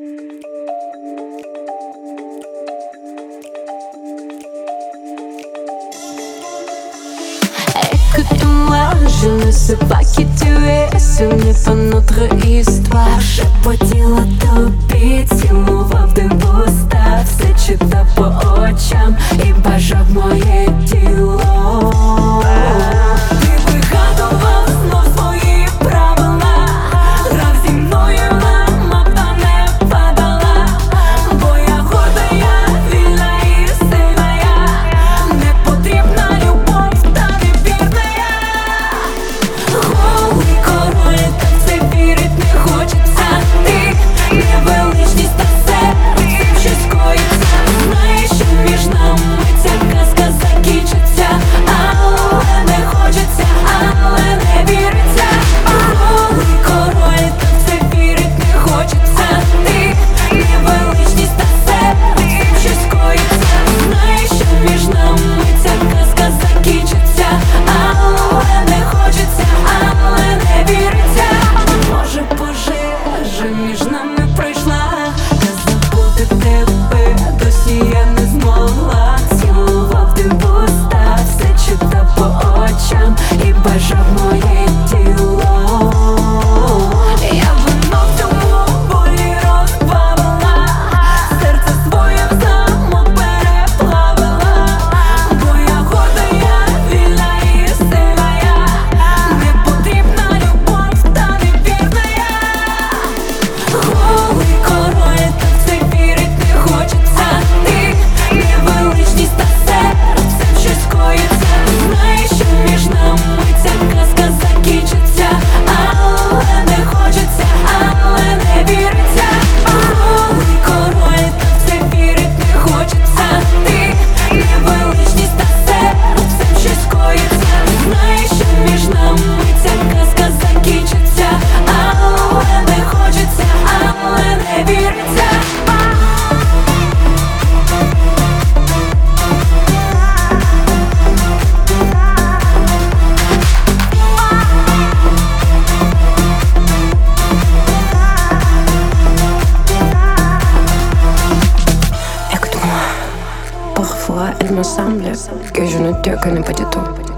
Écoute-moi, je ne sais pas qui tu es, ce n'est pas notre histoire. Шепотіла тобі, цілував ти в уста, все читав по очам і бажав моє тіло. Ти вигадував знов свої правила, грав зі мною, мама, та не падала, бо я горда, я вільна і сильна, я не потрібна любов, та невірна я. Голий король, та в це вірить не хочеться. Ти невеличність, та все цим щось коїться. Знаєш, що між нами ця казка закінчиться, але не хочеться, але не віриться. Голий король, та в це вірить не хочеться. Ти невеличність, та все цим щось коїться. Знаєш, що між нами ця казка закінчиться, але не хочеться, але не віриться. Може, пожежа між нами пройшла, я забути тебе досі я не змогла. Цілував ти в уста, все читав по очам і бажав моє тіло. Я вино в цьому болі розбавила, серце своє в замок переплавила, бо я горда, я вільна і сильна, я не потрібна любов, та невірна я. Голий король, та в це вірить не хочеться. Ти невеличність, та все цим щось коїться. Знаєш, що між нами ця казка закінчиться, але не хочеться, але не віриться. Голий король, та в це вірить не хочеться. Ти невеличність, та все цим щось коїться. Знаєш, що між нами ця казка закінчиться, але не хочеться, але не віриться. Écoute-moi, parfois il me semble que je ne te connais pas du tout.